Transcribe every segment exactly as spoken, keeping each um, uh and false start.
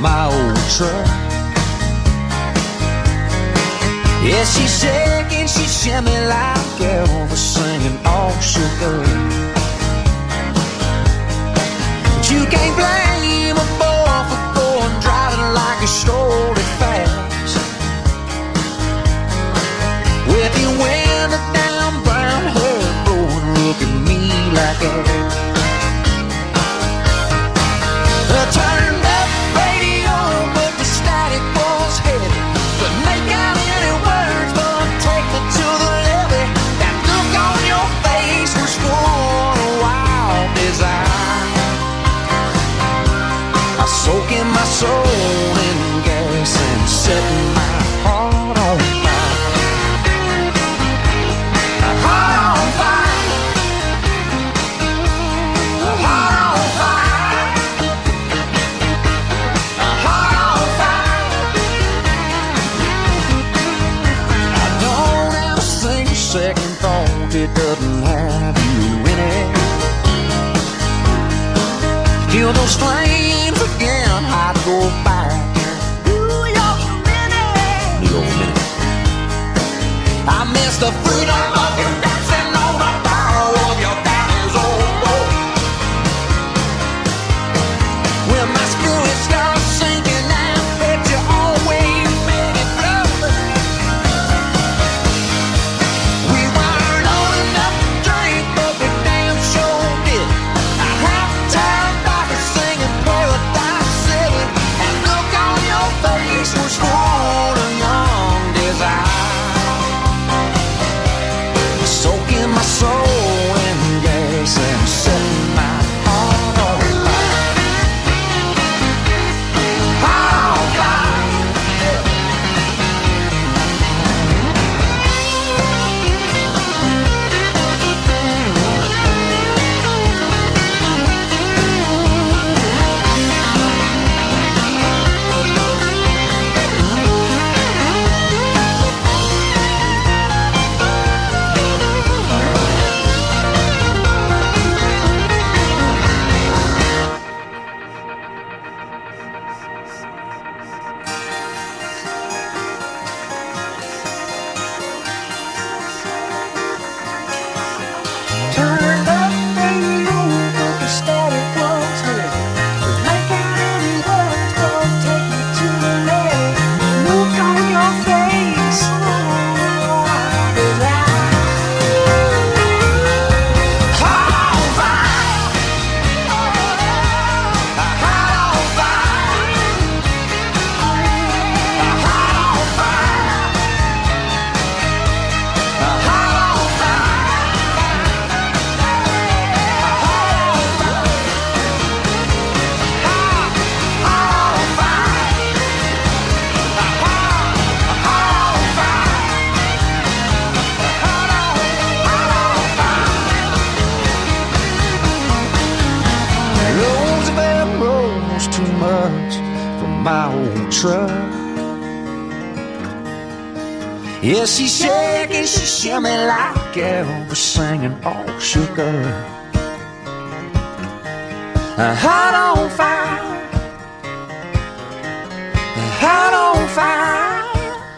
my old truck. Yeah, she's shaking, she's shimmy like Elvis singing all sugar. But you can't blame a boy for going driving like he stole it fast. With your window down, brown hair blowing, look at me like that. The turned up radio, but the static was heavy. Couldn't make out any words, but take it to the levee. That look on your face was full of wild desire. I soak in my soul in gas and setting my heart on fire. A heart on fire. A heart on fire. A heart on fire. I don't have a single second thought it doesn't have you in it. Feel those flames again, I'd go back. New York minute. New York minute. I miss the freedom of you dancing on the barrel of your daddy's old boat. When my spirit starts sinking, I bet you always made it flow. We weren't old enough to drink, but we damn sure did. I have time doctor singing Paradise City, and look on your face was full of young desire. Soaking my soul in gas and setting my heart on fire. Heart on fire. Turned up radio, but the static was heavy. Make out any words, don't take me to the levee. Look on your face, oh, is that heart on fire? A heart on fire. A heart on fire. A heart on fire. Roosevelt rolls too much for my old truck. Yeah, she's shaking, she's shimmy like Elvis singing all sugar. A heart on fire. A heart on fire.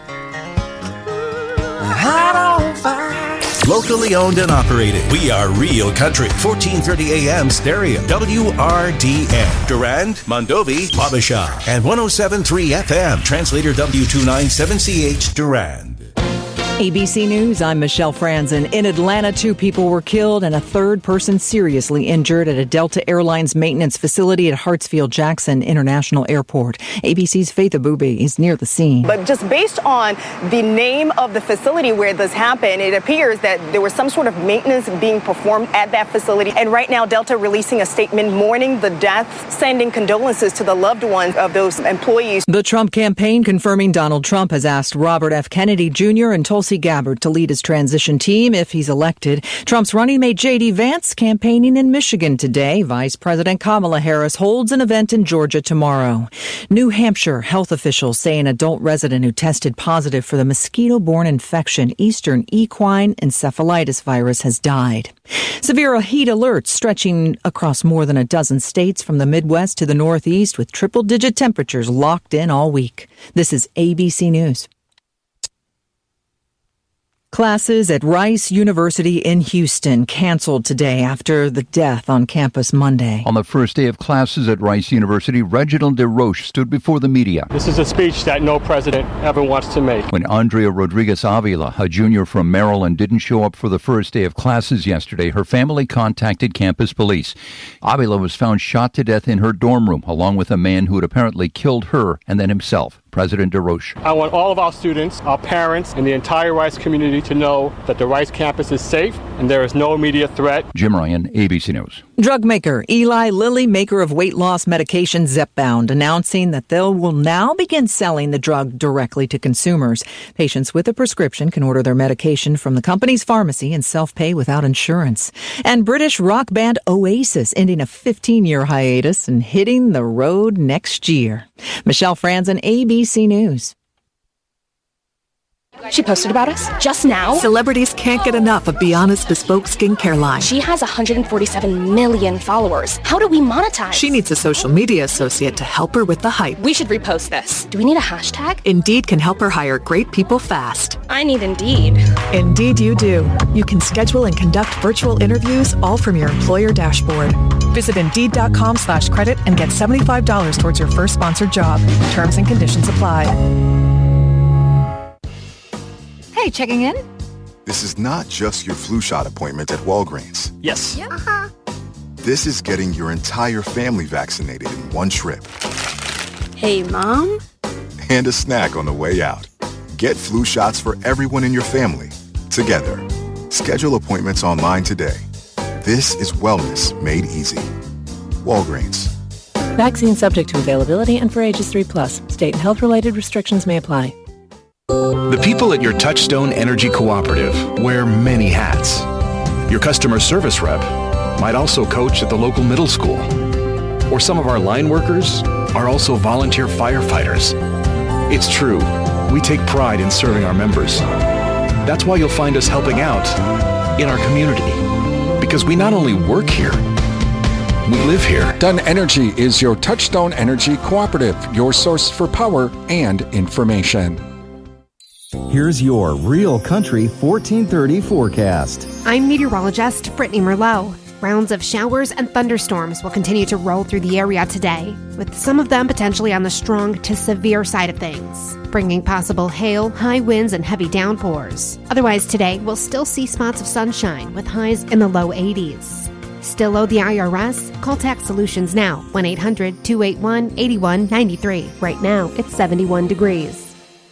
A heart on fire. Locally owned and operated. We are Real Country. fourteen thirty A M stereo. W R D N. Durand, Mondovi, Wabasha. And one oh seven point three F M. Translator W two ninety-seven C H Durand. A B C News, I'm Michelle Franzen. In Atlanta, two people were killed and a third person seriously injured at a Delta Airlines maintenance facility at Hartsfield-Jackson International Airport. A B C's Faith Abube is near the scene. But just based on the name of the facility where this happened, it appears that there was some sort of maintenance being performed at that facility. And right now, Delta releasing a statement mourning the death, sending condolences to the loved ones of those employees. The Trump campaign confirming Donald Trump has asked Robert F. Kennedy Junior and Tulsa Tulsi Gabbard to lead his transition team if he's elected. Trump's running mate J D Vance campaigning in Michigan today. Vice President Kamala Harris holds an event in Georgia tomorrow. New Hampshire health officials say an adult resident who tested positive for the mosquito-borne infection Eastern equine encephalitis virus has died. Severe heat alerts stretching across more than a dozen states from the Midwest to the Northeast with triple-digit temperatures locked in all week. This is A B C News. Classes at Rice University in Houston canceled today after the death on campus Monday. On the first day of classes at Rice University, Reginald DeRoche stood before the media. This is a speech that no president ever wants to make. When Andrea Rodriguez Avila, a junior from Maryland, didn't show up for the first day of classes yesterday, her family contacted campus police. Avila was found shot to death in her dorm room, along with a man who had apparently killed her and then himself. President DeRoche. I want all of our students, our parents, and the entire Rice community to know that the Rice campus is safe and there is no immediate threat. Jim Ryan, A B C News. Drug maker Eli Lilly, maker of weight loss medication Zepbound, announcing that they will now begin selling the drug directly to consumers. Patients with a prescription can order their medication from the company's pharmacy and self-pay without insurance. And British rock band Oasis ending a fifteen-year hiatus and hitting the road next year. Michelle Franzen, A B C News. She posted about us just now. Celebrities can't get enough of Be Honest Bespoke skincare line. She has one hundred forty-seven million followers. How do we monetize? She needs a social media associate to help her with the hype. We should repost this. Do we need a hashtag? Indeed can help her hire great people fast. I need Indeed. Indeed you do. You can schedule and conduct virtual interviews all from your employer dashboard. Visit Indeed.com slash credit and get seventy-five dollars towards your first sponsored job. Terms and conditions apply. Hey, checking in? This is not just your flu shot appointment at Walgreens. Yes. Yeah. Uh-huh. This is getting your entire family vaccinated in one trip. Hey, Mom? And a snack on the way out. Get flu shots for everyone in your family, together. Schedule appointments online today. This is wellness made easy. Walgreens. Vaccine subject to availability and for ages three plus. State and health-related restrictions may apply. The people at your Touchstone Energy Cooperative wear many hats. Your customer service rep might also coach at the local middle school. Or some of our line workers are also volunteer firefighters. It's true, we take pride in serving our members. That's why you'll find us helping out in our community. Because we not only work here, we live here. Dunn Energy is your Touchstone Energy Cooperative, your source for power and information. Here's your Real Country fourteen thirty forecast. I'm meteorologist Brittany Merlot. Rounds of showers and thunderstorms will continue to roll through the area today, with some of them potentially on the strong to severe side of things, bringing possible hail, high winds, and heavy downpours. Otherwise today, we'll still see spots of sunshine with highs in the low eighties. Still owe the I R S? Call Tax Solutions now, one eight hundred two eight one eight one nine three. Right now, it's seventy-one degrees.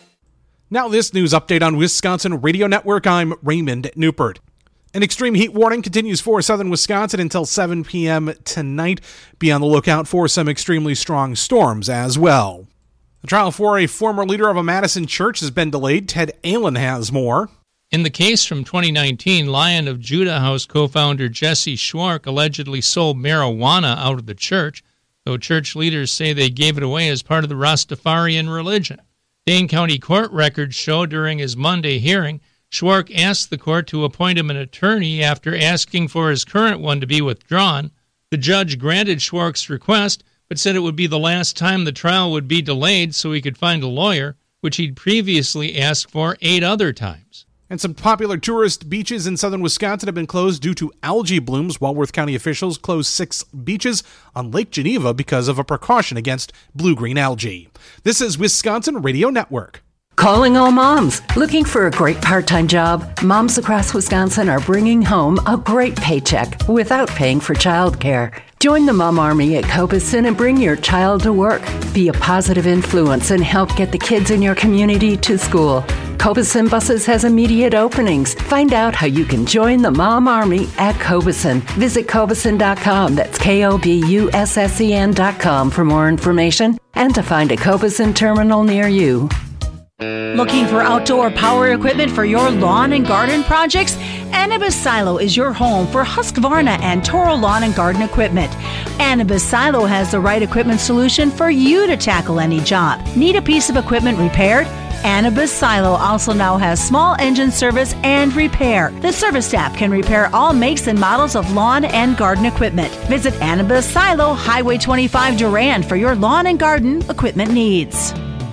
Now this news update on Wisconsin Radio Network. I'm Raymond Newport. An extreme heat warning continues for southern Wisconsin until seven p.m. tonight. Be on the lookout for some extremely strong storms as well. The trial for a former leader of a Madison church has been delayed. Ted Allen has more. In the case from twenty nineteen, Lion of Judah House co-founder Jesse Schwark allegedly sold marijuana out of the church, though church leaders say they gave it away as part of the Rastafarian religion. Dane County court records show during his Monday hearing, Schwark asked the court to appoint him an attorney after asking for his current one to be withdrawn. The judge granted Schwark's request, but said it would be the last time the trial would be delayed so he could find a lawyer, which he'd previously asked for eight other times. And some popular tourist beaches in southern Wisconsin have been closed due to algae blooms. Walworth County officials closed six beaches on Lake Geneva because of a precaution against blue-green algae. This is Wisconsin Radio Network. Calling all moms. Looking for a great part-time job? Moms across Wisconsin are bringing home a great paycheck without paying for childcare. Join the Mom Army at Cobeson and bring your child to work. Be a positive influence and help get the kids in your community to school. Cobeson Buses has immediate openings. Find out how you can join the Mom Army at Cobeson. Visit Cobeson dot com. That's K O B U S S E N dot com for more information and to find a Cobeson terminal near you. Looking for outdoor power equipment for your lawn and garden projects? Anibis Silo is your home for Husqvarna and Toro lawn and garden equipment. Anibis Silo has the right equipment solution for you to tackle any job. Need a piece of equipment repaired? Anibis Silo also now has small engine service and repair. The service staff can repair all makes and models of lawn and garden equipment. Visit Anibis Silo, Highway twenty-five Durand for your lawn and garden equipment needs.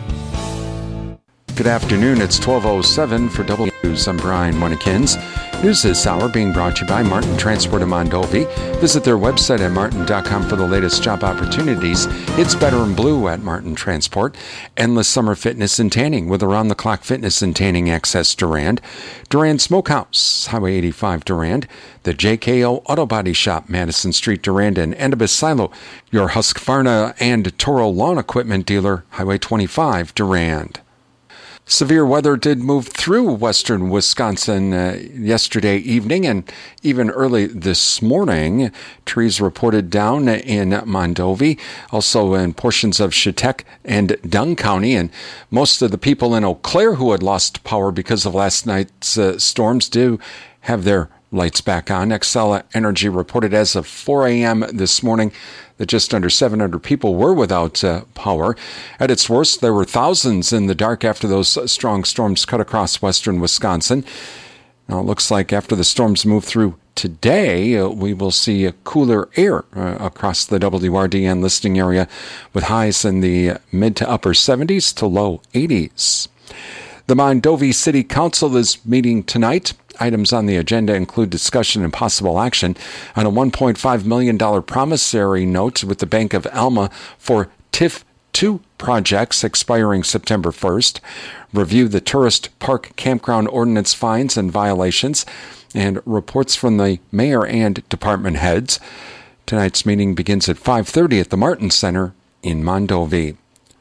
Good afternoon. It's twelve oh seven for W News. I'm Brian Winnikins. News this hour being brought to you by Martin Transport in Mondovi. Visit their website at martin dot com for the latest job opportunities. It's better in blue at Martin Transport. Endless summer fitness and tanning with around-the-clock fitness and tanning access Durand. Durand Smokehouse, Highway eighty-five Durand. The J K O Auto Body Shop, Madison Street Durand, and Anibis Silo, your Husqvarna and Toro lawn equipment dealer, Highway twenty-five Durand. Severe weather did move through western Wisconsin uh, yesterday evening and even early this morning. Trees reported down in Mondovi, also in portions of Chetek and Dunn County. And most of the people in Eau Claire who had lost power because of last night's uh, storms do have their lights back on. Xcel Energy reported as of four a.m. this morning that just under seven hundred people were without uh, power. At its worst, there were thousands in the dark after those strong storms cut across western Wisconsin. Now, it looks like after the storms move through today, uh, we will see a cooler air uh, across the W R D N listing area with highs in the mid to upper seventies to low eighties. The Mondovi City Council is meeting tonight. Items on the agenda include discussion and possible action on a one point five million dollars promissory note with the Bank of Alma for T I F two projects expiring September first, review the tourist park campground ordinance fines and violations, and reports from the mayor and department heads. Tonight's meeting begins at five thirty at the Martin Center in Mondovi.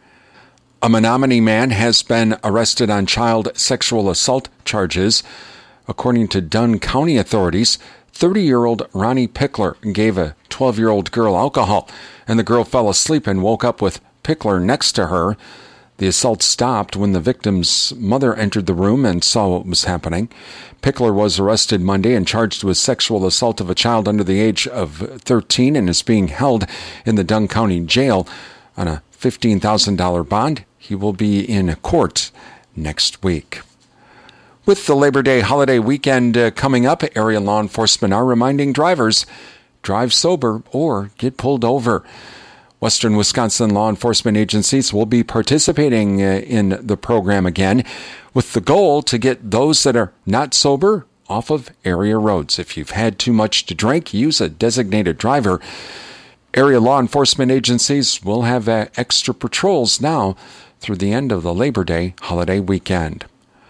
A Menominee man has been arrested on child sexual assault charges. According to Dunn County authorities, thirty-year-old Ronnie Pickler gave a twelve-year-old girl alcohol, and the girl fell asleep and woke up with Pickler next to her. The assault stopped when the victim's mother entered the room and saw what was happening. Pickler was arrested Monday and charged with sexual assault of a child under the age of thirteen and is being held in the Dunn County Jail on a fifteen thousand dollars bond. He will be in court next week. With the Labor Day holiday weekend uh, coming up, area law enforcement are reminding drivers, drive sober or get pulled over. Western Wisconsin law enforcement agencies will be participating uh, in the program again with the goal to get those that are not sober off of area roads. If you've had too much to drink, use a designated driver. Area law enforcement agencies will have uh, extra patrols now through the end of the Labor Day holiday weekend.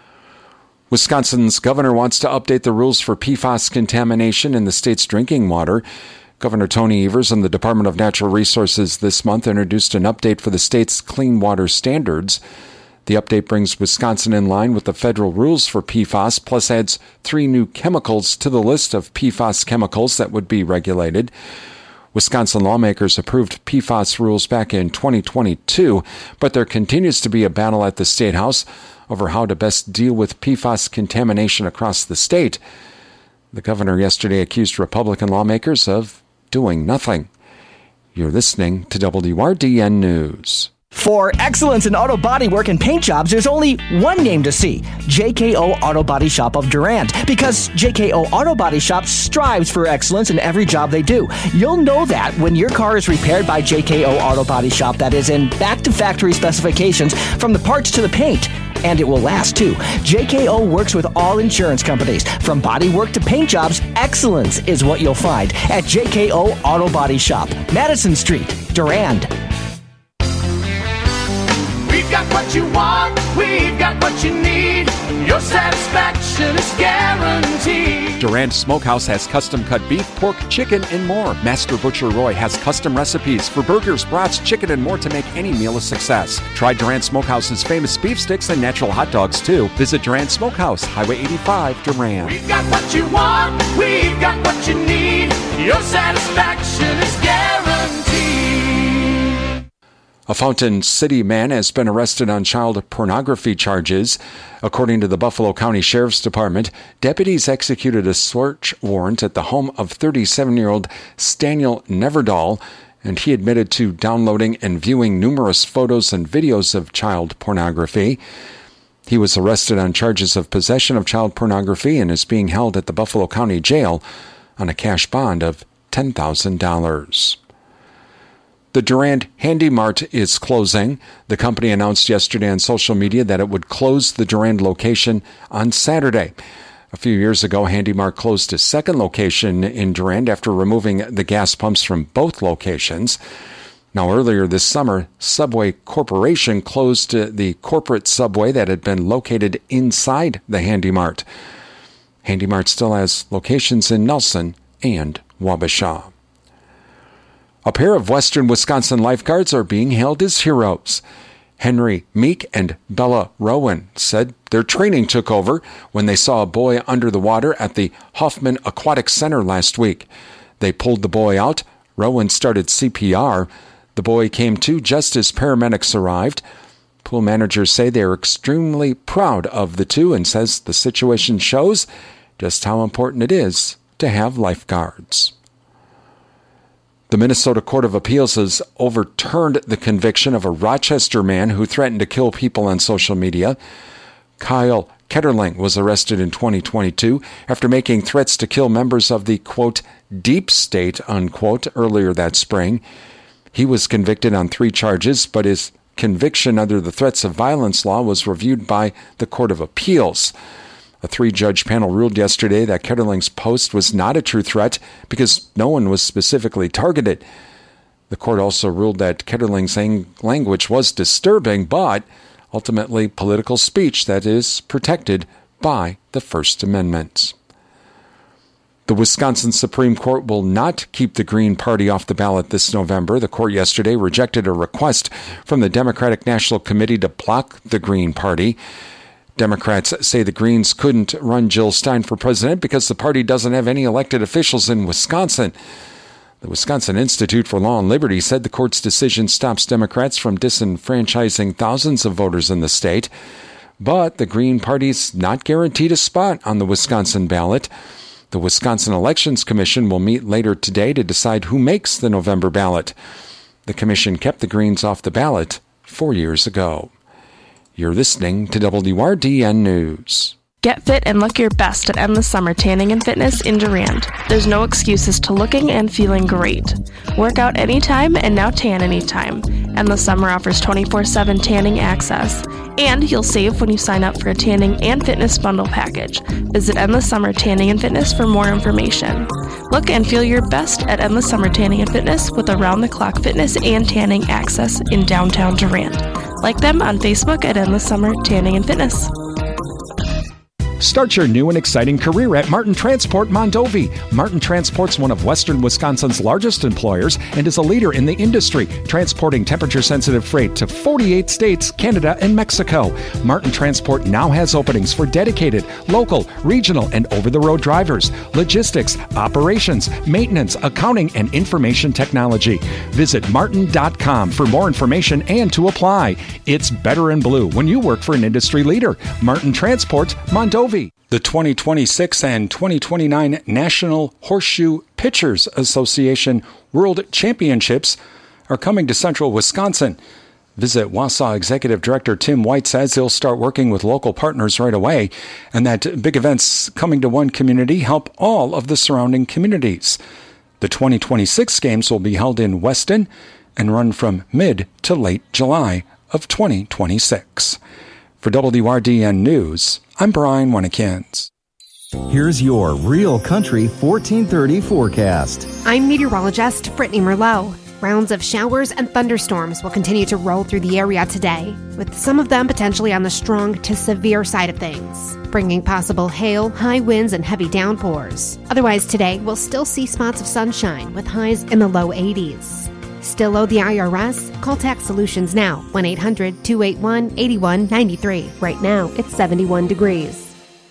Wisconsin's governor wants to update the rules for P FAS contamination in the state's drinking water. Governor Tony Evers and the Department of Natural Resources this month introduced an update for the state's clean water standards. The update brings Wisconsin in line with the federal rules for P FAS, plus adds three new chemicals to the list of P FAS chemicals that would be regulated. Wisconsin lawmakers approved P FAS rules back in twenty twenty-two, but there continues to be a battle at the State House over how to best deal with P FAS contamination across the state. The governor yesterday accused Republican lawmakers of doing nothing. You're listening to W R D N News. For excellence in auto body work and paint jobs, there's only one name to see, J K O Auto Body Shop of Durand, because J K O Auto Body Shop strives for excellence in every job they do. You'll know that when your car is repaired by J K O Auto Body Shop that is in back-to-factory specifications from the parts to the paint. And it will last, too. J K O works with all insurance companies. From body work to paint jobs, excellence is what you'll find at J K O Auto Body Shop, Madison Street, Durand. We've got what you want, we've got what you need. Your satisfaction is guaranteed. Durand Smokehouse has custom-cut beef, pork, chicken, and more. Master Butcher Roy has custom recipes for burgers, brats, chicken, and more to make any meal a success. Try Durand Smokehouse's famous beef sticks and natural hot dogs, too. Visit Durand Smokehouse, Highway eighty-five, Durand. We've got what you want, we've got what you need. Your satisfaction is guaranteed. A Fountain City man has been arrested on child pornography charges. According to the Buffalo County Sheriff's Department, deputies executed a search warrant at the home of thirty-seven-year-old Staniel Neverdahl, and he admitted to downloading and viewing numerous photos and videos of child pornography. He was arrested on charges of possession of child pornography and is being held at the Buffalo County Jail on a cash bond of ten thousand dollars. The Durand Handy Mart is closing. The company announced yesterday on social media that it would close the Durand location on Saturday. A few years ago, Handy Mart closed a second location in Durand after removing the gas pumps from both locations. Now, earlier this summer, Subway Corporation closed the corporate Subway that had been located inside the Handy Mart. Handy Mart still has locations in Nelson and Wabasha. A pair of Western Wisconsin lifeguards are being hailed as heroes. Henry Meek and Bella Rowan said their training took over when they saw a boy under the water at the Hoffman Aquatic Center last week. They pulled the boy out. Rowan started C P R. The boy came to just as paramedics arrived. Pool managers say they are extremely proud of the two and says the situation shows just how important it is to have lifeguards. The Minnesota Court of Appeals has overturned the conviction of a Rochester man who threatened to kill people on social media. Kyle Ketterling was arrested in twenty twenty-two after making threats to kill members of the, quote, deep state, unquote, earlier that spring. He was convicted on three charges, but his conviction under the threats of violence law was reviewed by the Court of Appeals. A three-judge panel ruled yesterday that Ketterling's post was not a true threat because no one was specifically targeted. The court also ruled that Ketterling's language was disturbing, but ultimately political speech that is protected by the First Amendment. The Wisconsin Supreme Court will not keep the Green Party off the ballot this November. The court yesterday rejected a request from the Democratic National Committee to block the Green Party. Democrats say the Greens couldn't run Jill Stein for president because the party doesn't have any elected officials in Wisconsin. The Wisconsin Institute for Law and Liberty said the court's decision stops Democrats from disenfranchising thousands of voters in the state. But the Green Party's not guaranteed a spot on the Wisconsin ballot. The Wisconsin Elections Commission will meet later today to decide who makes the November ballot. The commission kept the Greens off the ballot four years ago. You're listening to W R D N News. Get fit and look your best at Endless Summer Tanning and Fitness in Durand. There's no excuses to looking and feeling great. Work out anytime and now tan anytime. Endless Summer offers twenty-four seven tanning access. And you'll save when you sign up for a tanning and fitness bundle package. Visit Endless Summer Tanning and Fitness for more information. Look and feel your best at Endless Summer Tanning and Fitness with around-the-clock fitness and tanning access in downtown Durand. Like them on Facebook at Endless Summer Tanning and Fitness. Start your new and exciting career at Martin Transport Mondovi. Martin Transport's one of Western Wisconsin's largest employers and is a leader in the industry, transporting temperature-sensitive freight to forty-eight states, Canada, and Mexico. Martin Transport now has openings for dedicated, local, regional, and over-the-road drivers, logistics, operations, maintenance, accounting, and information technology. Visit martin dot com for more information and to apply. It's better in blue when you work for an industry leader. Martin Transport Mondovi. The twenty twenty-six and twenty twenty-nine National Horseshoe Pitchers Association World Championships are coming to central Wisconsin. Visit Wausau Executive Director Tim White says he'll start working with local partners right away, and that big events coming to one community help all of the surrounding communities. The twenty twenty-six games will be held in Weston and run from mid to late July of twenty twenty-six. For W R D N News, I'm Brian Winnekins. Here's your Real Country fourteen thirty forecast. I'm meteorologist Brittany Merlot. Rounds of showers and thunderstorms will continue to roll through the area today, with some of them potentially on the strong to severe side of things, bringing possible hail, high winds, and heavy downpours. Otherwise, today we'll still see spots of sunshine with highs in the low eighties. Still owe the I R S? Call Tax Solutions now, one eight hundred two eight one eight one nine three. Right now, it's seventy-one degrees.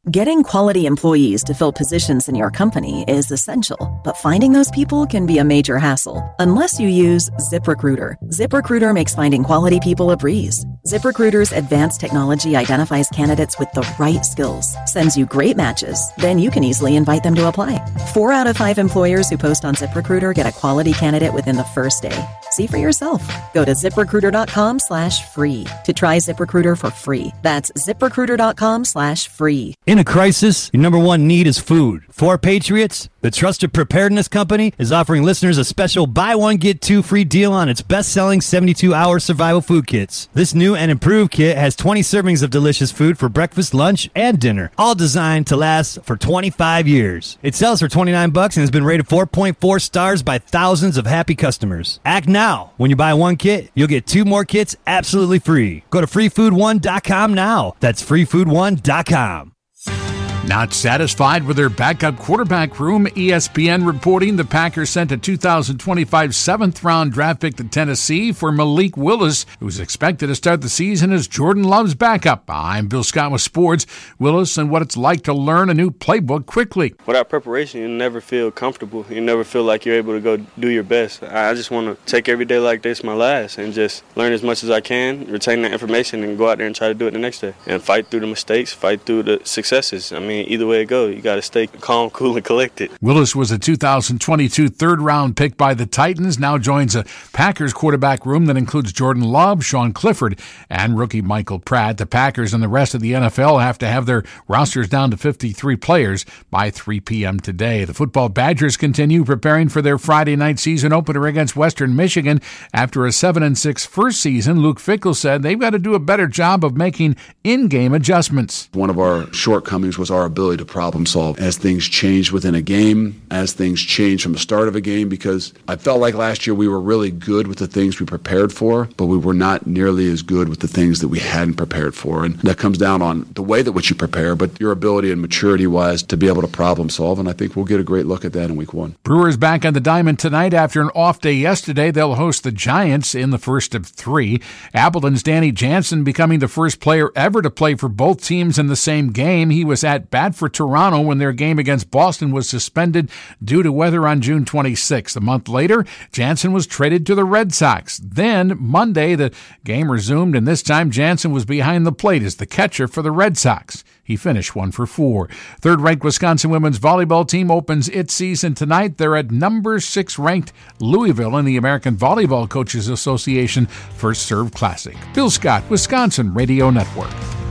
Getting quality employees to fill positions in your company is essential, but finding those people can be a major hassle unless you use ZipRecruiter. ZipRecruiter makes finding quality people a breeze. ZipRecruiter's advanced technology identifies candidates with the right skills, sends you great matches, then you can easily invite them to apply. Four out of five employers who post on ZipRecruiter get a quality candidate within the first day. See for yourself. Go to ZipRecruiter.com slash free to try ZipRecruiter for free. That's ZipRecruiter.com slash free. In a crisis, your number one need is food. For Patriots, the Trusted Preparedness Company is offering listeners a special buy one, get two free deal on its best-selling seventy-two hour survival food kits. This new and improved kit has twenty servings of delicious food for breakfast, lunch, and dinner, all designed to last for twenty-five years. It sells for twenty-nine bucks and has been rated four point four stars by thousands of happy customers. Act now. When you buy one kit, you'll get two more kits absolutely free. Go to free food one dot com now. That's free food one dot com. Not satisfied with their backup quarterback room, E S P N reporting the Packers sent a two thousand twenty-five seventh-round draft pick to Tennessee for Malik Willis, who's expected to start the season as Jordan Love's backup. I'm Bill Scott with Sports. Willis and what it's like to learn a new playbook quickly. Without preparation, you never feel comfortable. You never feel like you're able to go do your best. I just want to take every day like this my last and just learn as much as I can, retain that information, and go out there and try to do it the next day. And fight through the mistakes, fight through the successes. I mean, either way it goes, you got to stay calm, cool, and collected. Willis was a two thousand twenty-two third-round pick by the Titans, now joins a Packers quarterback room that includes Jordan Love, Sean Clifford, and rookie Michael Pratt. The Packers and the rest of the N F L have to have their rosters down to fifty-three players by three p.m. today. The football Badgers continue preparing for their Friday night season opener against Western Michigan. After a seven and six first season, Luke Fickell said they've got to do a better job of making in-game adjustments. One of our shortcomings was our ability to problem solve as things change within a game, as things change from the start of a game, because I felt like last year we were really good with the things we prepared for, but we were not nearly as good with the things that we hadn't prepared for. And that comes down on the way that which you prepare, but your ability and maturity-wise to be able to problem solve, and I think we'll get a great look at that in week one. Brewers back on the diamond tonight after an off day yesterday. They'll host the Giants in the first of three. Appleton's Danny Jansen becoming the first player ever to play for both teams in the same game. He was at bat for Toronto when their game against Boston was suspended due to weather on June twenty-sixth. A month later, Jansen was traded to the Red Sox. Then, Monday, the game resumed, and this time Jansen was behind the plate as the catcher for the Red Sox. He finished one for four. Third-ranked Wisconsin women's volleyball team opens its season tonight. They're at number six-ranked Louisville in the American Volleyball Coaches Association First Serve Classic. Bill Scott, Wisconsin Radio Network.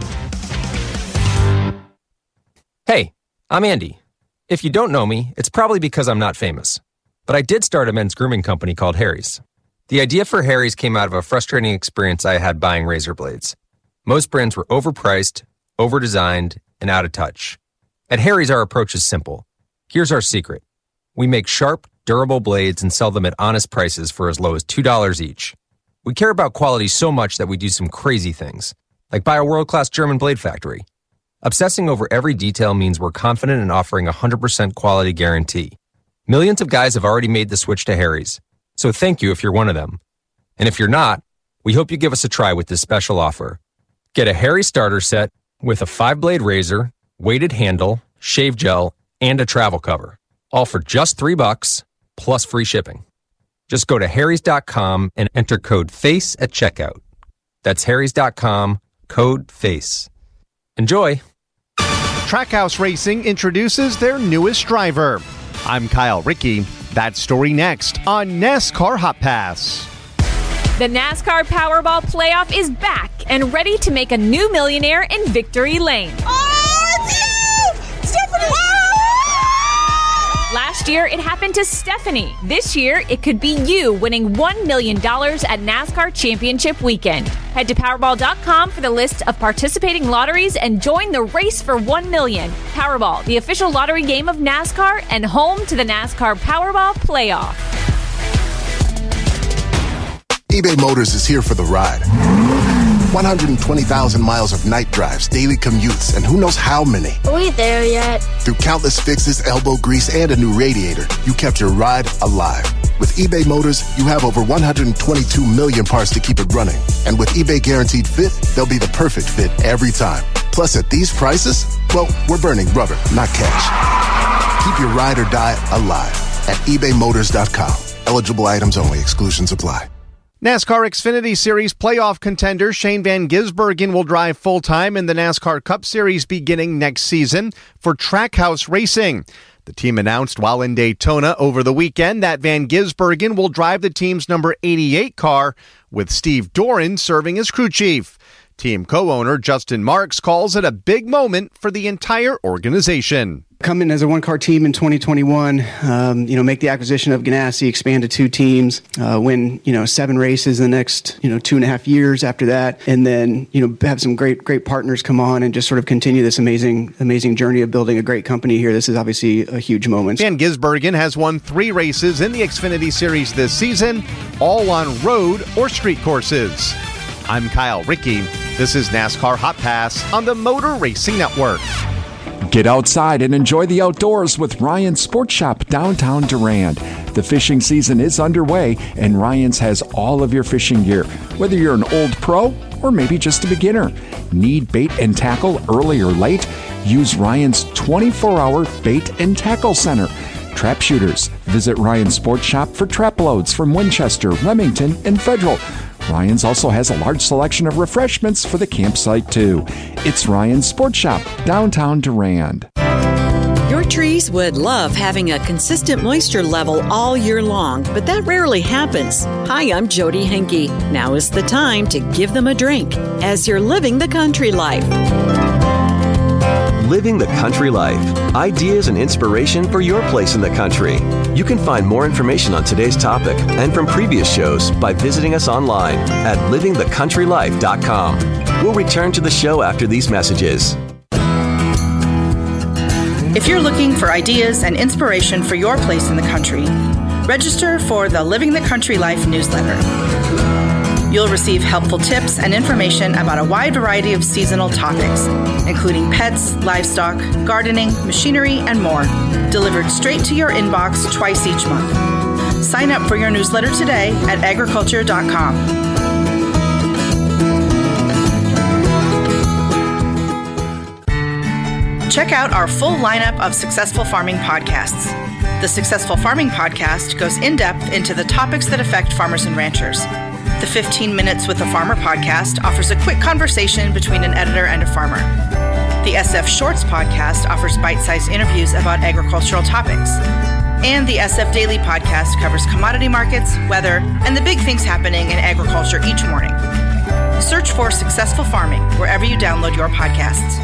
Hey, I'm Andy. If you don't know me, it's probably because I'm not famous. But I did start a men's grooming company called Harry's. The idea for Harry's came out of a frustrating experience I had buying razor blades. Most brands were overpriced, overdesigned, and out of touch. At Harry's, our approach is simple. Here's our secret. We make sharp, durable blades and sell them at honest prices for as low as two dollars each. We care about quality so much that we do some crazy things, like buy a world-class German blade factory. Obsessing over every detail means we're confident in offering a one hundred percent quality guarantee. Millions of guys have already made the switch to Harry's, so thank you if you're one of them. And if you're not, we hope you give us a try with this special offer. Get a Harry's starter set with a five-blade razor, weighted handle, shave gel, and a travel cover, all for just three bucks plus free shipping. Just go to harrys dot com and enter code FACE at checkout. That's harrys dot com, code FACE. Enjoy! Trackhouse Racing introduces their newest driver. I'm Kyle Rickey. That story next on NASCAR Hot Pass. The NASCAR Powerball Playoff is back and ready to make a new millionaire in Victory Lane. Oh, it's you! Stephanie! Last year, it happened to Stephanie. This year, it could be you winning one million dollars at NASCAR Championship Weekend. Head to Powerball dot com for the list of participating lotteries and join the race for one million dollars. Powerball, the official lottery game of NASCAR and home to the NASCAR Powerball Playoff. eBay Motors is here for the ride. one hundred twenty thousand miles of night drives, daily commutes, and who knows how many. Are we there yet? Through countless fixes, elbow grease, and a new radiator, you kept your ride alive. With eBay Motors, you have over one hundred twenty-two million parts to keep it running. And with eBay Guaranteed Fit, they'll be the perfect fit every time. Plus, at these prices, well, we're burning rubber, not cash. Keep your ride or die alive at ebay motors dot com. Eligible items only. Exclusions apply. NASCAR Xfinity Series playoff contender Shane Van Gisbergen will drive full-time in the NASCAR Cup Series beginning next season for Trackhouse Racing. The team announced while in Daytona over the weekend that Van Gisbergen will drive the team's number eighty-eight car, with Steve Doran serving as crew chief. Team co-owner Justin Marks calls it a big moment for the entire organization. Come in as a one-car team in twenty twenty-one, um, you know, make the acquisition of Ganassi, expand to two teams, uh, win, you know, seven races in the next, you know, two and a half years after that, and then, you know, have some great, great partners come on and just sort of continue this amazing, amazing journey of building a great company here. This is obviously a huge moment. Van Gisbergen has won three races in the Xfinity Series this season, all on road or street courses. I'm Kyle Rickey. This is NASCAR Hot Pass on the Motor Racing Network. Get outside and enjoy the outdoors with Ryan's Sports Shop downtown Durand. The fishing season is underway, and Ryan's has all of your fishing gear, whether you're an old pro or maybe just a beginner. Need bait and tackle early or late? Use Ryan's twenty-four hour bait and tackle center. Trap shooters. Visit Ryan's Sports Shop for trap loads from Winchester, Remington, and Federal. Ryan's also has a large selection of refreshments for the campsite, too. It's Ryan's Sports Shop, downtown Durand. Your trees would love having a consistent moisture level all year long, but that rarely happens. Hi, I'm Jody Henke. Now is the time to give them a drink as you're living the country life. Living the Country Life. Ideas and inspiration for your place in the country. You can find more information on today's topic and from previous shows by visiting us online at living the country life dot com. We'll return to the show after these messages. If you're looking for ideas and inspiration for your place in the country, register for the Living the Country Life newsletter. You'll receive helpful tips and information about a wide variety of seasonal topics, including pets, livestock, gardening, machinery, and more, delivered straight to your inbox twice each month. Sign up for your newsletter today at agriculture dot com. Check out our full lineup of Successful Farming podcasts. The Successful Farming podcast goes in-depth into the topics that affect farmers and ranchers. The fifteen Minutes with a Farmer podcast offers a quick conversation between an editor and a farmer. The S F Shorts podcast offers bite-sized interviews about agricultural topics. And the S F Daily podcast covers commodity markets, weather, and the big things happening in agriculture each morning. Search for Successful Farming wherever you download your podcasts.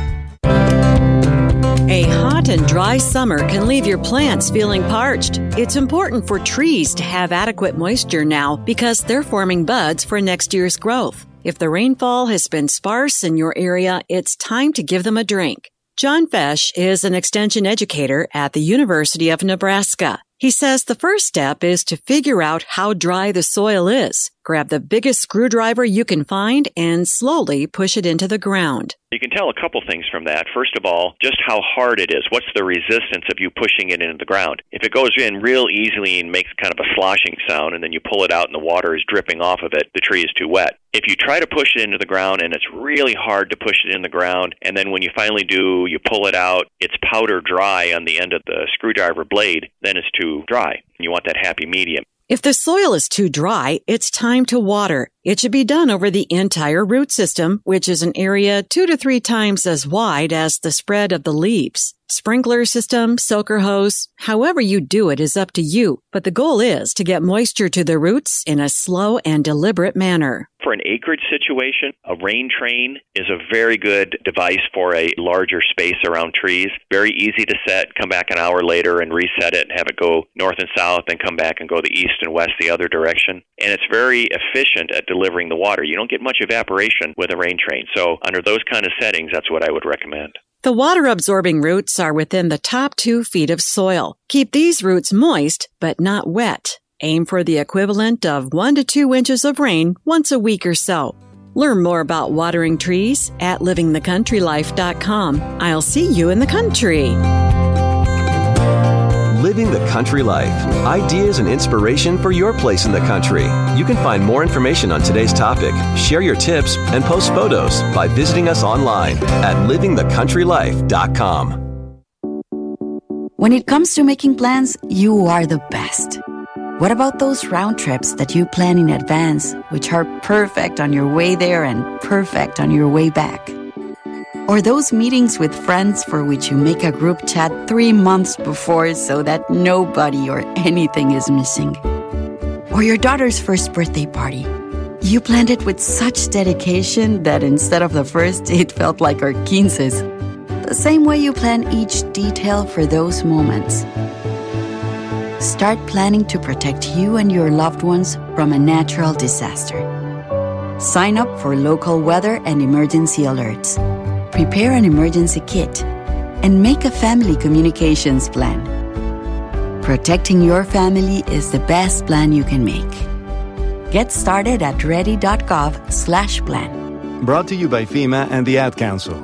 A hot and dry summer can leave your plants feeling parched. It's important for trees to have adequate moisture now because they're forming buds for next year's growth. If the rainfall has been sparse in your area, it's time to give them a drink. John Fesh is an extension educator at the University of Nebraska. He says the first step is to figure out how dry the soil is. Grab the biggest screwdriver you can find and slowly push it into the ground. You can tell a couple things from that. First of all, just how hard it is. What's the resistance of you pushing it into the ground? If it goes in real easily and makes kind of a sloshing sound, and then you pull it out and the water is dripping off of it, the tree is too wet. If you try to push it into the ground and it's really hard to push it in the ground, and then when you finally do, you pull it out, it's powder dry on the end of the screwdriver blade, then it's too dry. You want that happy medium. If the soil is too dry, it's time to water. It should be done over the entire root system, which is an area two to three times as wide as the spread of the leaves. Sprinkler system, soaker hose, however you do it is up to you, but the goal is to get moisture to the roots in a slow and deliberate manner. For an acreage situation, a rain train is a very good device for a larger space around trees. Very easy to set, come back an hour later and reset it and have it go north and south and come back and go the east and west the other direction. And it's very efficient at delivering the water. You don't get much evaporation with a rain train. So under those kind of settings, that's what I would recommend. The water-absorbing roots are within the top two feet of soil. Keep these roots moist, but not wet. Aim for the equivalent of one to two inches of rain once a week or so. Learn more about watering trees at living the country life dot com. I'll see you in the country. Living the Country Life. Ideas and inspiration for your place in the country. You can find more information on today's topic, share your tips, and post photos by visiting us online at living the country life dot com. When it comes to making plans, you are the best. What about those round trips that you plan in advance, which are perfect on your way there and perfect on your way back? Or those meetings with friends for which you make a group chat three months before so that nobody or anything is missing? Or your daughter's first birthday party. You planned it with such dedication that instead of the first, it felt like our quinces. The same way you plan each detail for those moments. Start planning to protect you and your loved ones from a natural disaster. Sign up for local weather and emergency alerts. Prepare an emergency kit. And make a family communications plan. Protecting your family is the best plan you can make. Get started at ready.gov slash plan. Brought to you by FEMA and the Ad Council.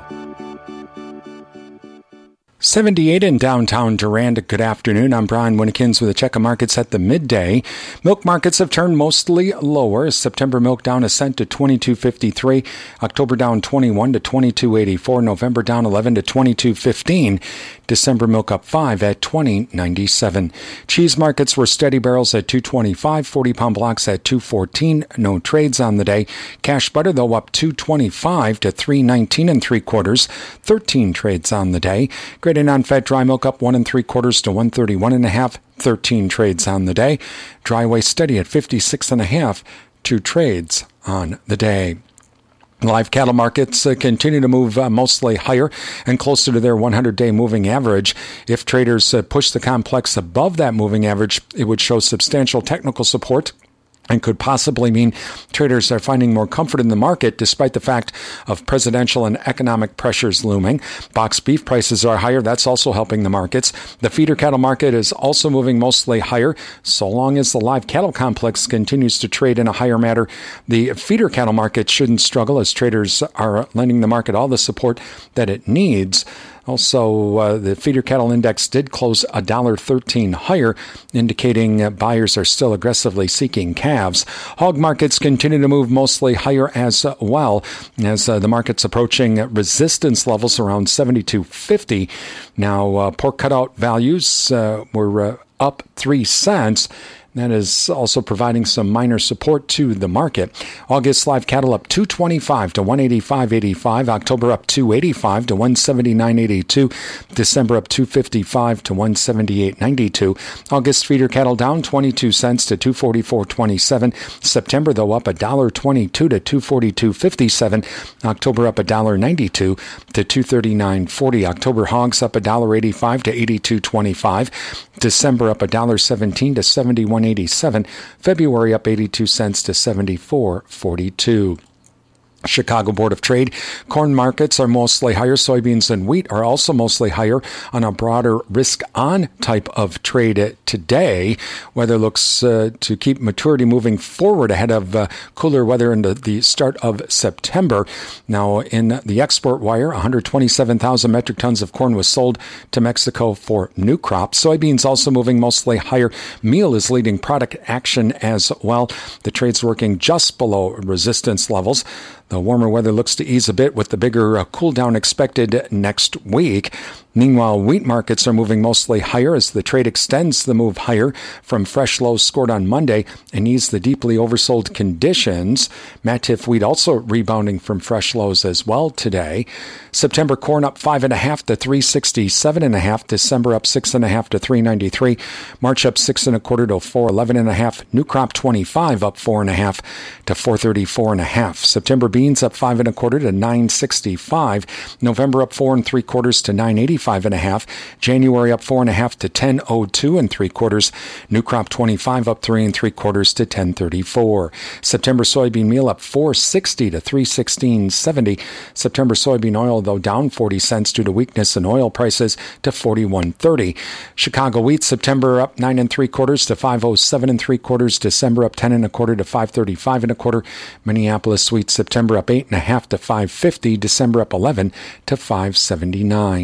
seventy-eight in downtown Durand. Good afternoon. I'm Brian Winnikins with the check of markets at the midday. Milk markets have turned mostly lower. September milk down a cent to twenty-two fifty-three. October down twenty-one to twenty-two eighty-four. November down eleven to twenty-two fifteen. December milk up five at twenty ninety-seven. Cheese markets were steady barrels at two twenty-five. forty pound blocks at two fourteen. No trades on the day. Cash butter though up two twenty-five to three nineteen and three quarters. thirteen trades on the day. Grade A non-fat dry milk up one and three quarters to one thirty-one and a half. thirteen trades on the day. Dry whey steady at fifty-six and a half. Two trades on the day. Live cattle markets uh, continue to move uh, mostly higher and closer to their one hundred day moving average. If traders uh, push the complex above that moving average, it would show substantial technical support and could possibly mean traders are finding more comfort in the market despite the fact of presidential and economic pressures looming. Box beef prices are higher. That's also helping the markets. The feeder cattle market is also moving mostly higher. So long as the live cattle complex continues to trade in a higher manner, the feeder cattle market shouldn't struggle as traders are lending the market all the support that it needs. Also, uh, the feeder cattle index did close one dollar thirteen higher, indicating uh, buyers are still aggressively seeking calves. Hog markets continue to move mostly higher as uh, well, as uh, the market's approaching resistance levels around seventy-two fifty. Now, uh, pork cutout values uh, were uh, up three cents. That is also providing some minor support to the market. August live cattle up two twenty-five to one eighty-five eighty-five. October up two eighty-five to one seventy-nine eighty-two. December up two fifty-five to one seventy-eight ninety-two. August feeder cattle down twenty-two cents to two forty-four twenty-seven. September though up one dollar twenty-two to two forty-two fifty-seven. October up one dollar ninety-two to two thirty-nine forty. October hogs up one dollar eighty-five to eighty-two twenty-five. December up one dollar seventeen to seventy-one eighty-seven. February up eighty-two cents to seventy-four forty-two. Chicago Board of Trade. Corn markets are mostly higher. Soybeans and wheat are also mostly higher on a broader risk-on type of trade today. Weather looks uh, to keep maturity moving forward ahead of uh, cooler weather into the start of September. Now, in the export wire, one hundred twenty-seven thousand metric tons of corn was sold to Mexico for new crop. Soybeans also moving mostly higher. Meal is leading product action as well. The trade's working just below resistance levels. The warmer weather looks to ease a bit with the bigger uh, cool down expected next week. Meanwhile, wheat markets are moving mostly higher as the trade extends the move higher from fresh lows scored on Monday and ease the deeply oversold conditions. Matif wheat also rebounding from fresh lows as well today. September corn up five and a half to three sixty-seven and a half. December up six and a half to three ninety-three. March up six and a quarter to four eleven and a half. New crop twenty-five up four and a half to four thirty-four and a half. September beans up five and a quarter to nine sixty-five. November up four and three quarters to nine eighty-five and a half. January up four and a half to ten oh two and three quarters. New crop twenty-five up three and three quarters to ten thirty-four. September soybean meal up four sixty to three sixteen seventy. September soybean oil though down forty cents due to weakness in oil prices to forty-one thirty. Chicago wheat September up nine and three quarters to five oh seven and three quarters. December up ten and a quarter to five thirty-five and a quarter. Minneapolis wheat September up eight and a half to five fifty. December up eleven to five seventy-nine.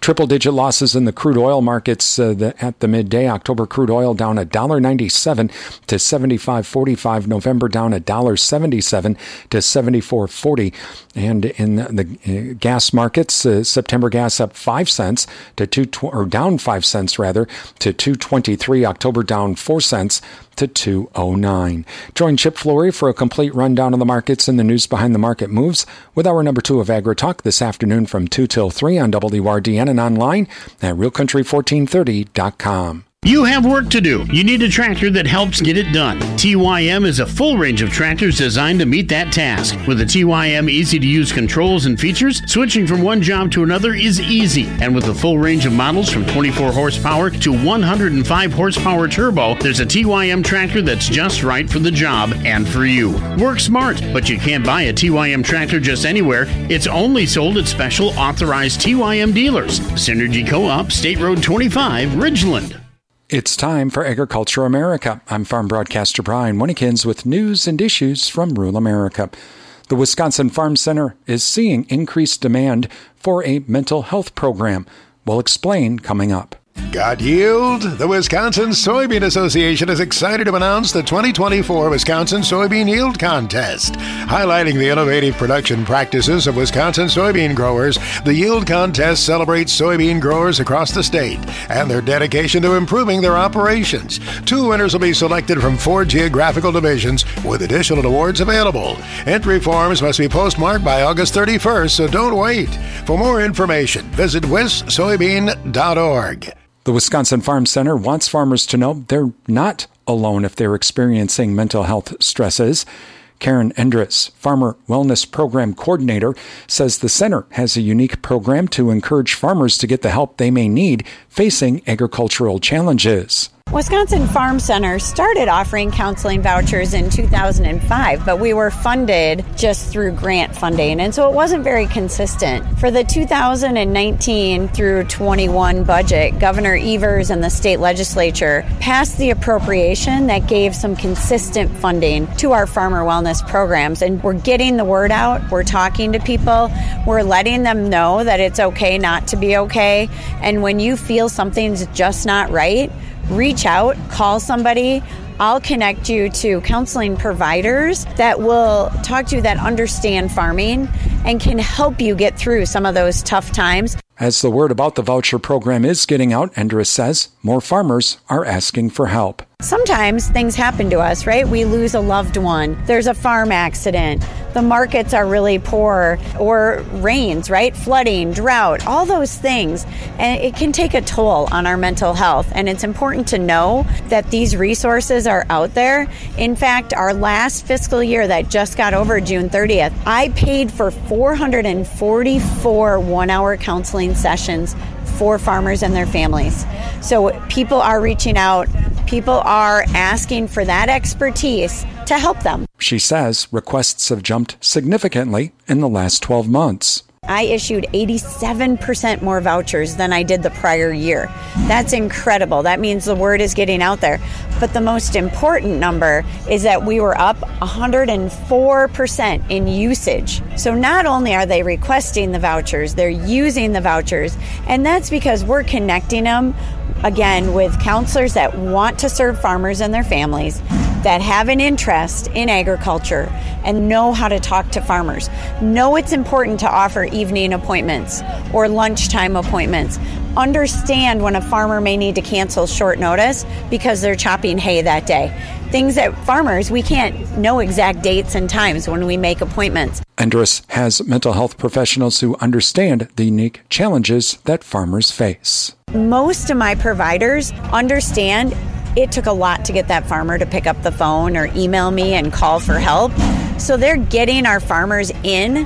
Triple-digit losses in the crude oil markets uh, the, at the midday. October crude oil down one dollar ninety-seven to seventy-five forty-five. November down one dollar seventy-seven to seventy-four forty. And in the uh, gas markets, uh, September gas up five cents to two or down five cents rather to two twenty-three. October down four cents to two oh nine. Join Chip Flory for a complete rundown of the markets and the news behind the market moves with our number two of Agri-Talk this afternoon from two till three on W R D N and online at real country fourteen thirty dot com. You have work to do. You need a tractor that helps get it done. T Y M is a full range of tractors designed to meet that task. With the T Y M easy-to-use controls and features, switching from one job to another is easy. And with a full range of models from twenty-four horsepower to one hundred five horsepower turbo, there's a T Y M tractor that's just right for the job and for you. Work smart, but you can't buy a T Y M tractor just anywhere. It's only sold at special authorized T Y M dealers. Synergy Co-op, State Road twenty-five, Ridgeland. It's time for Agriculture America. I'm farm broadcaster Brian Winnekins with news and issues from rural America. The Wisconsin Farm Center is seeing increased demand for a mental health program. We'll explain coming up. Got yield? The Wisconsin Soybean Association is excited to announce the twenty twenty-four Wisconsin Soybean Yield Contest. Highlighting the innovative production practices of Wisconsin soybean growers, the Yield Contest celebrates soybean growers across the state and their dedication to improving their operations. Two winners will be selected from four geographical divisions with additional awards available. Entry forms must be postmarked by August thirty-first, so don't wait. For more information, visit wis soybean dot org. The Wisconsin Farm Center wants farmers to know they're not alone if they're experiencing mental health stresses. Karen Endres, Farmer Wellness Program Coordinator, says the center has a unique program to encourage farmers to get the help they may need facing agricultural challenges. Wisconsin Farm Center started offering counseling vouchers in two thousand five, but we were funded just through grant funding, and so it wasn't very consistent. For the two thousand nineteen through twenty-one budget, Governor Evers and the state legislature passed the appropriation that gave some consistent funding to our farmer wellness programs, and we're getting the word out. We're talking to people. We're letting them know that it's okay not to be okay, and when you feel something's just not right, reach out, call somebody. I'll connect you to counseling providers that will talk to you that understand farming and can help you get through some of those tough times. As the word about the voucher program is getting out, Endres says more farmers are asking for help. Sometimes things happen to us, right? We lose a loved one. There's a farm accident. The markets are really poor, or rains, right? Flooding, drought, all those things. And it can take a toll on our mental health. And it's important to know that these resources are out there. In fact, our last fiscal year that just got over June thirtieth, I paid for four hundred forty-four one-hour counseling sessions for farmers and their families. So people are reaching out. People are asking for that expertise to help them. She says requests have jumped significantly in the last twelve months. I issued eighty-seven percent more vouchers than I did the prior year. That's incredible. That means the word is getting out there. But the most important number is that we were up one hundred four percent in usage. So not only are they requesting the vouchers, they're using the vouchers. And that's because we're connecting them, again, with counselors that want to serve farmers and their families, that have an interest in agriculture and know how to talk to farmers. Know it's important to offer evening appointments or lunchtime appointments. Understand when a farmer may need to cancel short notice because they're chopping hay that day. Things that farmers, we can't know exact dates and times when we make appointments. Endres has mental health professionals who understand the unique challenges that farmers face. Most of my providers understand it took a lot to get that farmer to pick up the phone or email me and call for help. So they're getting our farmers in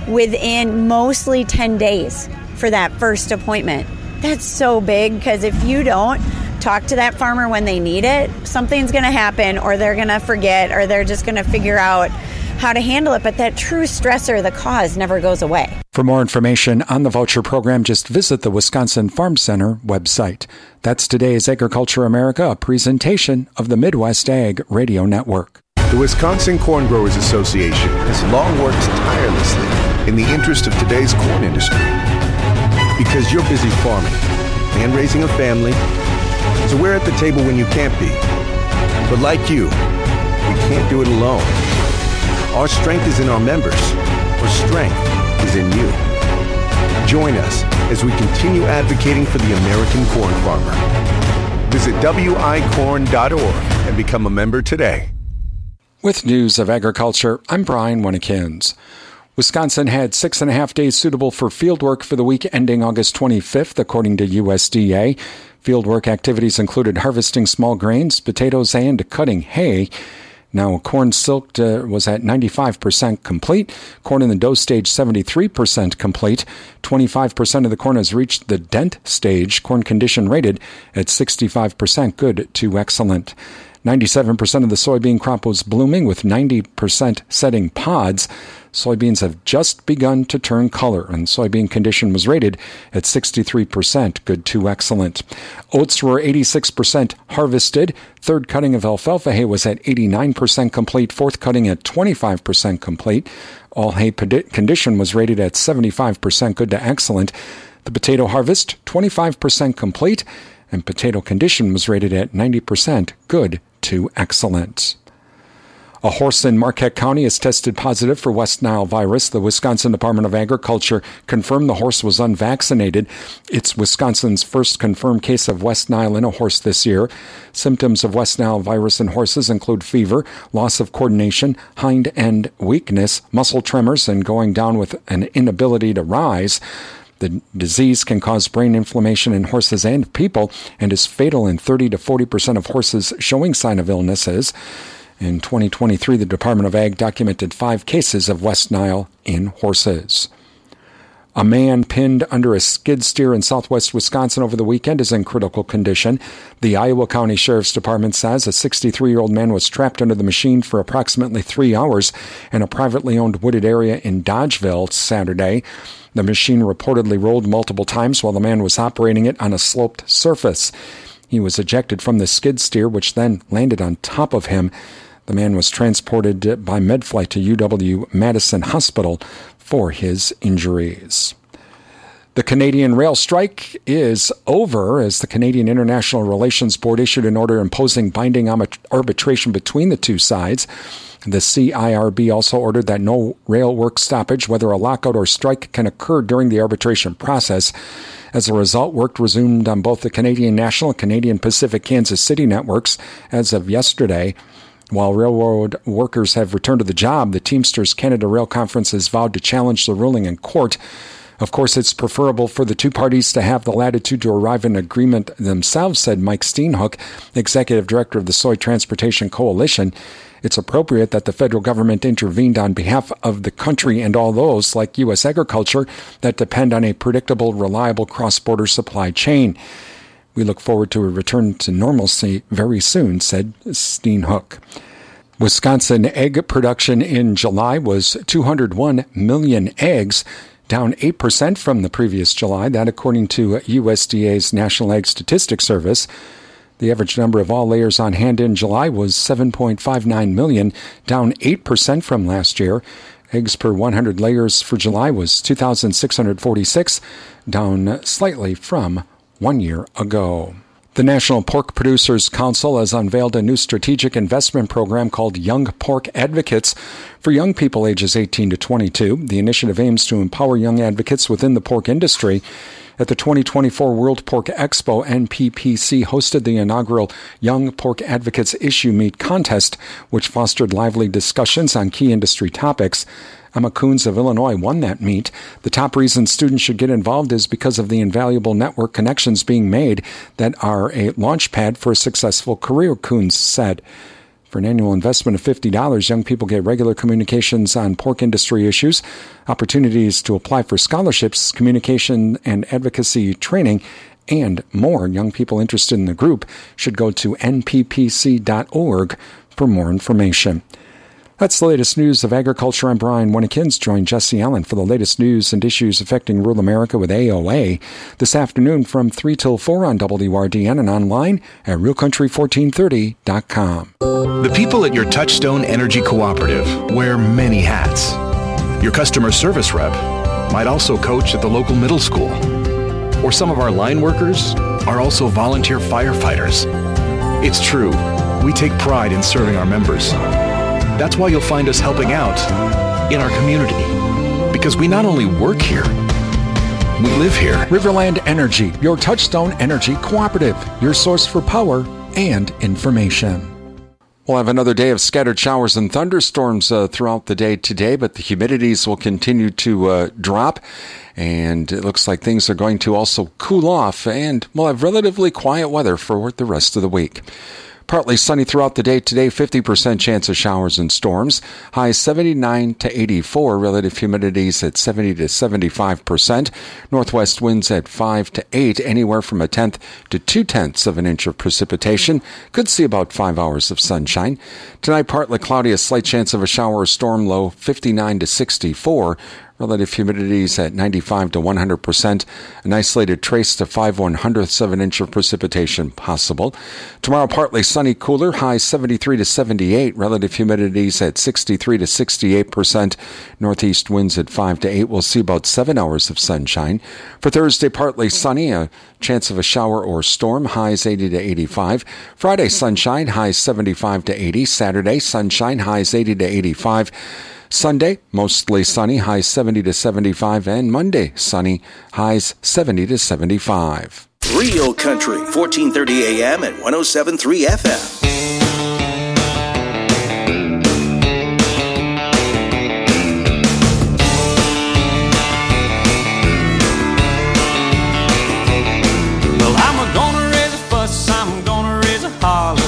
within mostly ten days for that first appointment. That's so big, because if you don't talk to that farmer when they need it, something's going to happen, or they're going to forget, or they're just going to figure out how to handle it. But that true stressor, the cause, never goes away. For more information on the voucher program, just visit the Wisconsin Farm Center website. That's today's Agriculture America, a presentation of the Midwest Ag Radio Network. The Wisconsin Corn Growers Association has long worked tirelessly in the interest of today's corn industry. Because you're busy farming and raising a family, so we're at the table when you can't be. But like you, we can't do it alone. Our strength is in our members. Our strength is in you. Join us as we continue advocating for the American corn farmer. Visit W I corn dot org and become a member today. With news of agriculture, I'm Brian Winnikins. Wisconsin had six and a half days suitable for fieldwork for the week ending August twenty-fifth, according to U S D A. Fieldwork activities included harvesting small grains, potatoes, and cutting hay. Now, corn silked uh, was at ninety-five percent complete. Corn in the dough stage, seventy-three percent complete. twenty-five percent of the corn has reached the dent stage. Corn condition rated at sixty-five percent good to excellent. ninety-seven percent of the soybean crop was blooming, with ninety percent setting pods. Soybeans have just begun to turn color, and soybean condition was rated at sixty-three percent good to excellent. Oats were eighty-six percent harvested. Third cutting of alfalfa hay was at eighty-nine percent complete. Fourth cutting at twenty-five percent complete. All hay condition was rated at seventy-five percent good to excellent. The potato harvest, twenty-five percent complete, and potato condition was rated at ninety percent good to excellent. A horse in Marquette County has tested positive for West Nile virus. The Wisconsin Department of Agriculture confirmed the horse was unvaccinated. It's Wisconsin's first confirmed case of West Nile in a horse this year. Symptoms of West Nile virus in horses include fever, loss of coordination, hind end weakness, muscle tremors, and going down with an inability to rise. The disease can cause brain inflammation in horses and people and is fatal in thirty to forty percent of horses showing sign of illnesses. In twenty twenty-three, the Department of Ag documented five cases of West Nile in horses. A man pinned under a skid steer in southwest Wisconsin over the weekend is in critical condition. The Iowa County Sheriff's Department says a sixty-three-year-old man was trapped under the machine for approximately three hours in a privately owned wooded area in Dodgeville Saturday. The machine reportedly rolled multiple times while the man was operating it on a sloped surface. He was ejected from the skid steer, which then landed on top of him. The man was transported by MedFlight to U W-Madison Hospital for his injuries. The Canadian rail strike is over as the Canadian International Relations Board issued an order imposing binding arbitration between the two sides. The C I R B also ordered that no rail work stoppage, whether a lockout or strike, can occur during the arbitration process. As a result, work resumed on both the Canadian National and Canadian Pacific Kansas City networks as of yesterday. While railroad workers have returned to the job, the Teamsters Canada Rail Conference has vowed to challenge the ruling in court. Of course, it's preferable for the two parties to have the latitude to arrive at an agreement themselves, said Mike Steenhoek, executive director of the Soy Transportation Coalition. It's appropriate that the federal government intervened on behalf of the country and all those, like U S agriculture, that depend on a predictable, reliable cross-border supply chain. We look forward to a return to normalcy very soon, said Steenhoek. Wisconsin egg production in July was two hundred one million eggs, down eight percent from the previous July. That according to U S D A's National Egg Statistics Service. The average number of all layers on hand in July was seven point five nine million, down eight percent from last year. Eggs per one hundred layers for July was two thousand six hundred forty-six, down slightly from one year ago. The National Pork Producers Council has unveiled a new strategic investment program called Young Pork Advocates for young people ages eighteen to twenty-two. The initiative aims to empower young advocates within the pork industry. At the twenty twenty-four World Pork Expo, N P P C hosted the inaugural Young Pork Advocates Issue Meet contest, which fostered lively discussions on key industry topics. Emma Coons of Illinois won that meet. The top reason students should get involved is because of the invaluable network connections being made that are a launch pad for a successful career, Coons said. For an annual investment of fifty dollars, young people get regular communications on pork industry issues, opportunities to apply for scholarships, communication and advocacy training, and more. Young people interested in the group should go to N P P C dot org for more information. That's the latest news of agriculture. I'm Brian Winnikins. Join Jesse Allen for the latest news and issues affecting rural America with A O A this afternoon from three till four on W R D N and online at real country fourteen thirty dot com. The people at your Touchstone Energy Cooperative wear many hats. Your customer service rep might also coach at the local middle school. or some of our line workers are also volunteer firefighters. It's true, we take pride in serving our members. That's why you'll find us helping out in our community, because we not only work here, we live here. Riverland Energy, your Touchstone Energy cooperative, your source for power and information. We'll have another day of scattered showers and thunderstorms uh, throughout the day today, but the humidities will continue to uh, drop, and it looks like things are going to also cool off, and we'll have relatively quiet weather for the rest of the week. Partly sunny throughout the day today, fifty percent chance of showers and storms. High seventy-nine to eighty-four, relative humidities at seventy to seventy-five percent. Northwest winds at five to eight, anywhere from a tenth to two tenths of an inch of precipitation. Could see about five hours of sunshine. Tonight, partly cloudy, a slight chance of a shower or storm, low fifty-nine to sixty-four. Relative humidities at ninety-five to one hundred percent. An isolated trace to five one hundredths of an inch of precipitation possible. Tomorrow, partly sunny, cooler, high seventy-three to seventy-eight. Relative humidities at sixty-three to sixty-eight percent. Northeast winds at five to eight. We'll see about seven hours of sunshine. For Thursday, partly sunny, a chance of a shower or storm, highs eighty to eighty-five. Friday, sunshine, highs seventy-five to eighty. Saturday, sunshine, highs eighty to eighty-five. Sunday, mostly sunny, highs seventy to seventy-five, and Monday, sunny, highs seventy to seventy-five. Real Country, fourteen thirty A M and one oh seven point three F M. Well, I'm gonna raise a fuss, I'm gonna raise a holler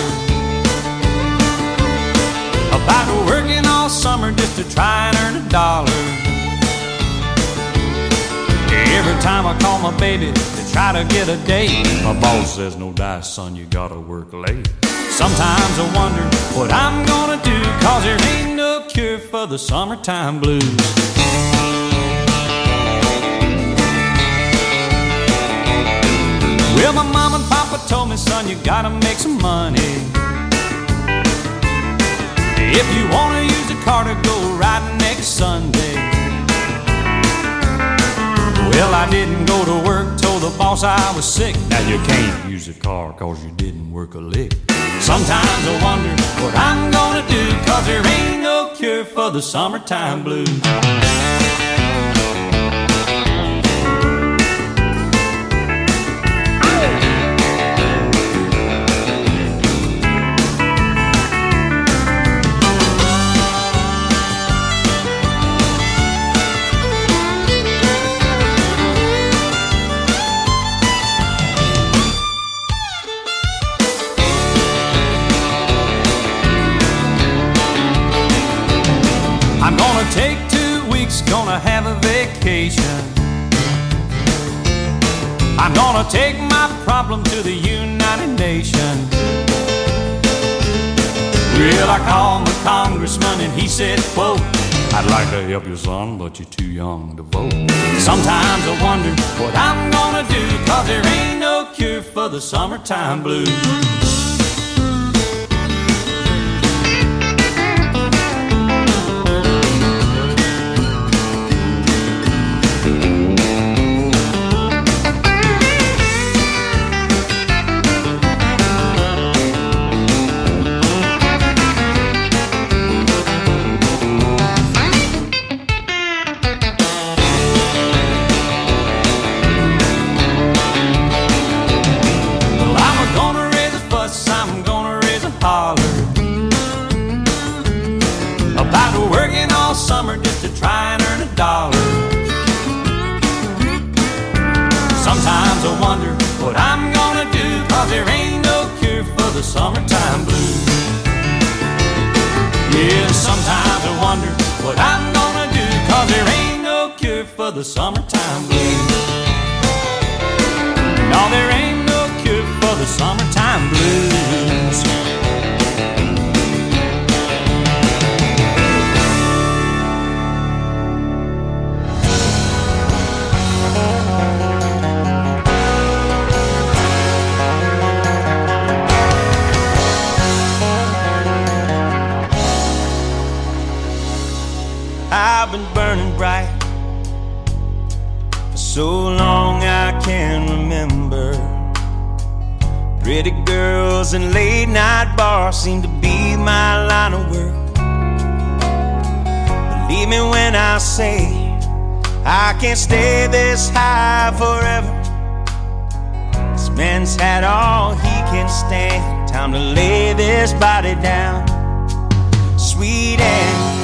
about working all summer just to try and earn a dollar. Every time I call my baby to try to get a date, my boss says, no dice, son, you gotta work late. Sometimes I wonder what I'm gonna do, cause there ain't no cure for the summertime blues. Well, my mom and papa told me, son, you gotta make some money. If you wanna use a car to go riding next Sunday. Well, I didn't go to work, told the boss I was sick. Now you can't use a car cause you didn't work a lick. Sometimes I wonder what I'm gonna do, cause there ain't no cure for the summertime blues. I'm gonna take two weeks, gonna have a vacation. I'm gonna take my problem to the United Nations. Well, I called my congressman and he said, quote, I'd like to help you, son, but you're too young to vote. Sometimes I wonder what I'm gonna do, cause there ain't no cure for the summertime blues. About working all summer just to try and earn a dollar. Sometimes I wonder what I'm gonna do, cause there ain't no cure for the summertime blues. Yeah, sometimes I wonder what I'm gonna do, cause there ain't no cure for the summertime blues. No, there ain't no cure for the summertime blues. I've been burning bright for so long I can't Pretty girls and late night bars seem to be my line of work. Believe me when I say I can't stay this high forever. This man's had all he can stand. Time to lay this body down. Sweet Annie,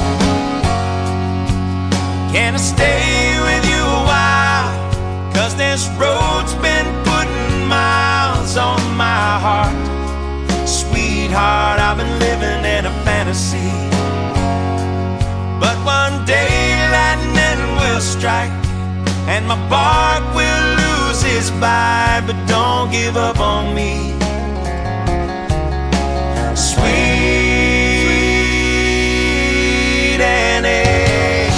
can I stay with you a while? Cause this road's been putting miles on my heart. Sweetheart, I've been living in a fantasy. But one day lightning will strike and my bark will lose its bite. But don't give up on me, sweet Annie.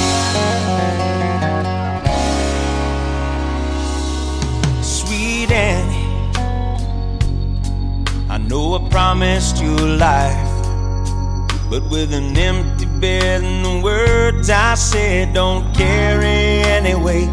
Sweet Annie, I know I promised you a life, but with an empty bed and the words I said don't carry any weight.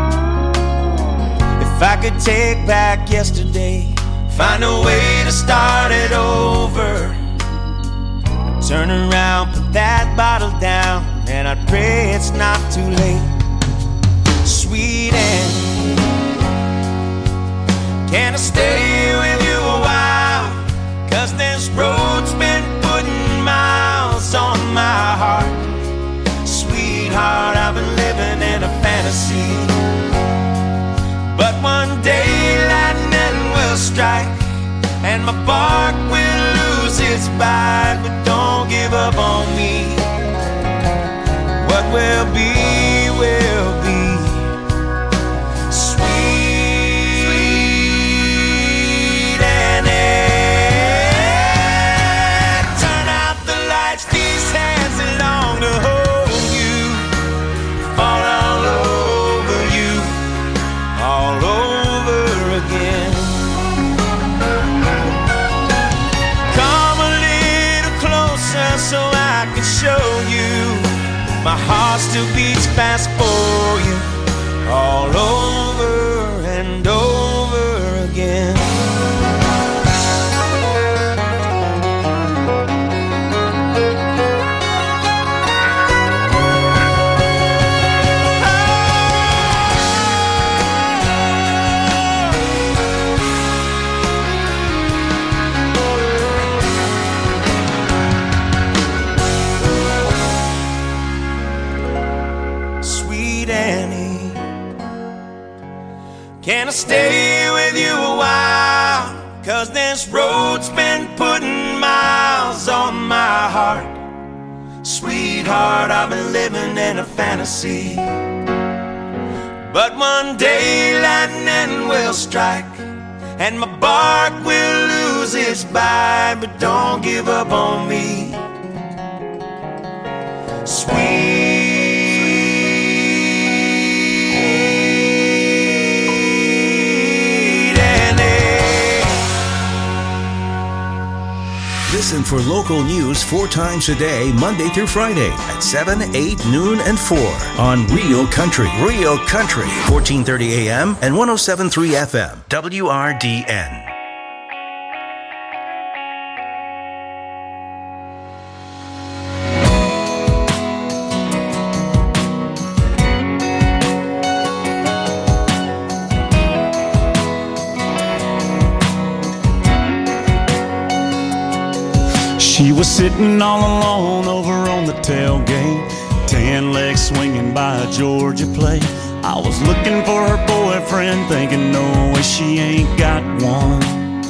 If I could take back yesterday, find a way to start it over, turn around, put that bottle down, and I'd pray it's not too late. Sweet Annie, can I stay with you a while? Cause this road's been putting miles on my heart. Sweetheart, I've been living in a fantasy. But one day lightning will strike and my bark will lose its bite. But don't give up on me. What will be, will be. Sweet Annie, turn out the lights, these hands long to hold you. Fall all over you, all over again. Come a little closer so I can show you my heart still beats fast for you, all over and over again. Can I stay with you a while? Cause this road's been putting miles on my heart. Sweetheart, I've been living in a fantasy. But one day lightning will strike and my bark will lose its bite. But don't give up on me, sweet Listen for local news four times a day, Monday through Friday at seven, eight, noon, and four on Real Country. Real Country, fourteen thirty A M and one oh seven point three F M, W R D N. She was sitting all alone over on the tailgate, tan legs swinging by a Georgia plate. I was looking for her boyfriend, thinking no way she ain't got one.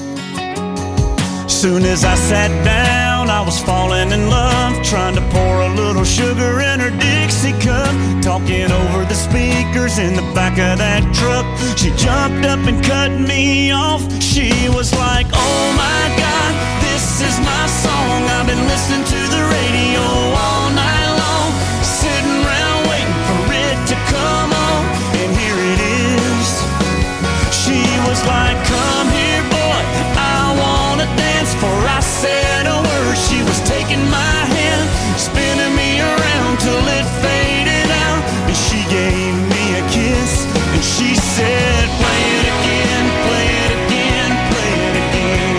Soon as I sat down, I was falling in love, trying to pour a little sugar in her Dixie cup, talking over the speakers in the back of that truck. She jumped up and cut me off. She was like, oh my God, this is my song. I've been listening to the radio all night long, sitting around waiting for it to come on, and here it is. She was like, come here boy, I wanna dance. Before I said a word, she was taking my hand, spinning me around till it faded out, and she gave me a kiss, and she said, play it again, play it again, play it again.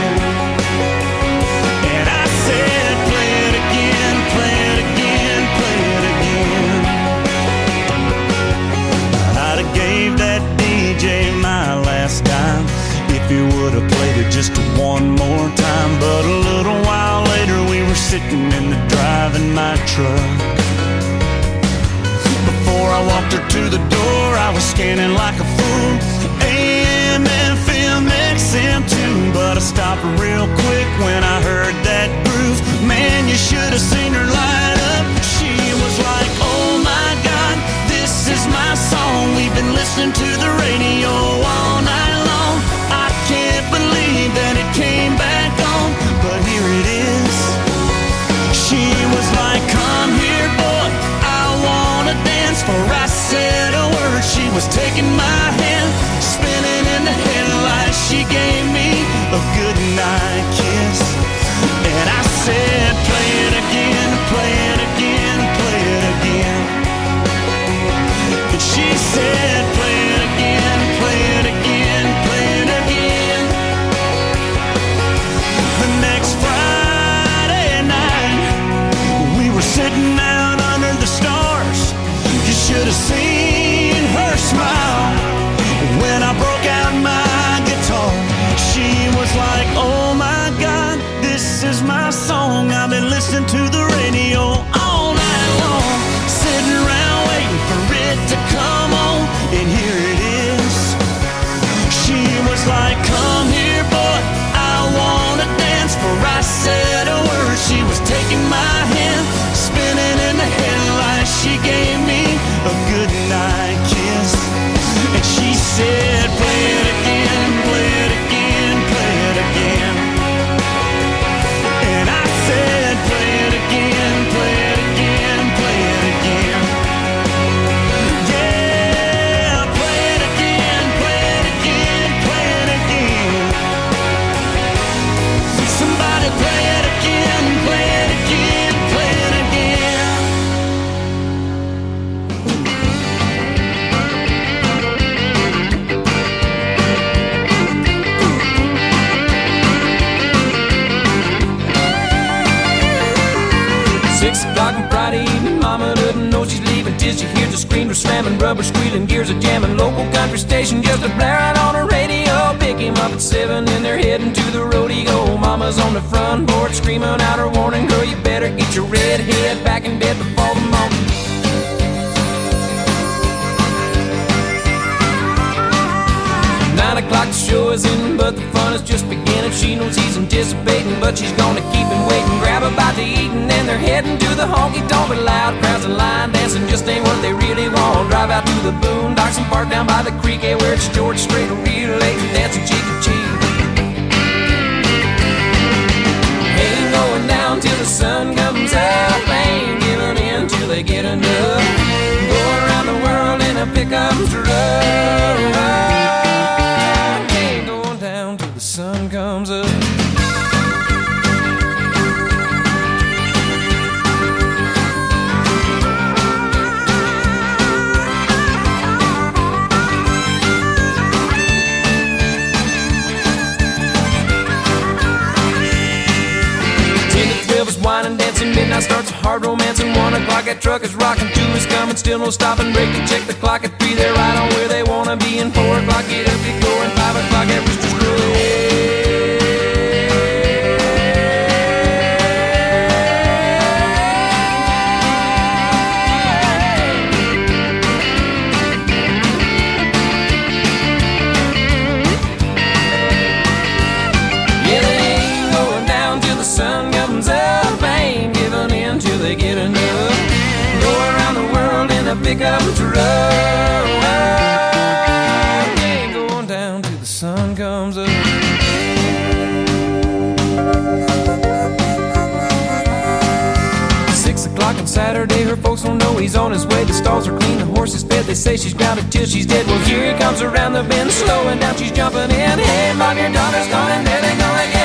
scanning like a fool. A M, F M, X M too, but I stopped real quick when I heard that groove. Man, you should have seen her light up. She was like, oh my God, this is my song. We've been listening to the radio all night long. I can't believe that it came back on, but here it is. She was like, come here, boy, I wanna dance. For I said a word, she was taking my hand, spinning in the headlights. She gave me a good night kiss, and I said, play it again, play it again, play it again. And she said, play it again, play it again, play it again. The next Friday night, we were sitting out under the stars. You should have seen her smile when I broke out my guitar. She was like, oh my God, this is my song. I've been listening to the radio all night long, sitting around waiting for it to come on, and here it is. She was like, come here, boy, I wanna dance. For I said a word, she was taking my hand, spinning in the headlights. She gave me a good night kiss, and she said, play it again, play it again, play it again. And I said, play it again, play it again, play it again. Yeah, play it again, play it again, play it again. Somebody play it again, play it again, play it again. Six o'clock on Friday evening, mama doesn't know she's leaving till she hears the screamer slamming, rubber squealing, gears a jamming. Local country station just a blaring on the radio. Pick him up at seven and they're heading to the rodeo. Mama's on the front porch screaming out her warning, girl, you better get your red head back in bed before the morning. Nine o'clock the show is in, but the fun is just beginning. She knows he's anticipating, but she's gonna keep him waiting. Grab a bite to eat and then they're heading to the honky tonk. But loud crowds and line dancing just ain't what they really want. Drive out to the boondocks and park down by the creek, yeah, where it's George Strait real late and dancing cheek to cheek. Ain't going down till the sun comes up, ain't giving in till they get enough. Go around the world in a pickup truck. Sun comes up. Ten to twelve is wine and dancing, midnight starts a hard romancing. One o'clock that truck is rocking, two is coming, still no stopping. Break and check the clock at three, they're right on where they wanna be. And four o'clock get up, get going, five o'clock that rooster's crowing. Pick up a truck, ain't going down till the sun comes up. Six o'clock on Saturday, her folks don't know he's on his way. The stalls are clean, the horse is fed. They say she's grounded till she's dead. Well, here he comes around the bend, slowing down, she's jumping in. Hey, mom, your daughter's gone and there they go again.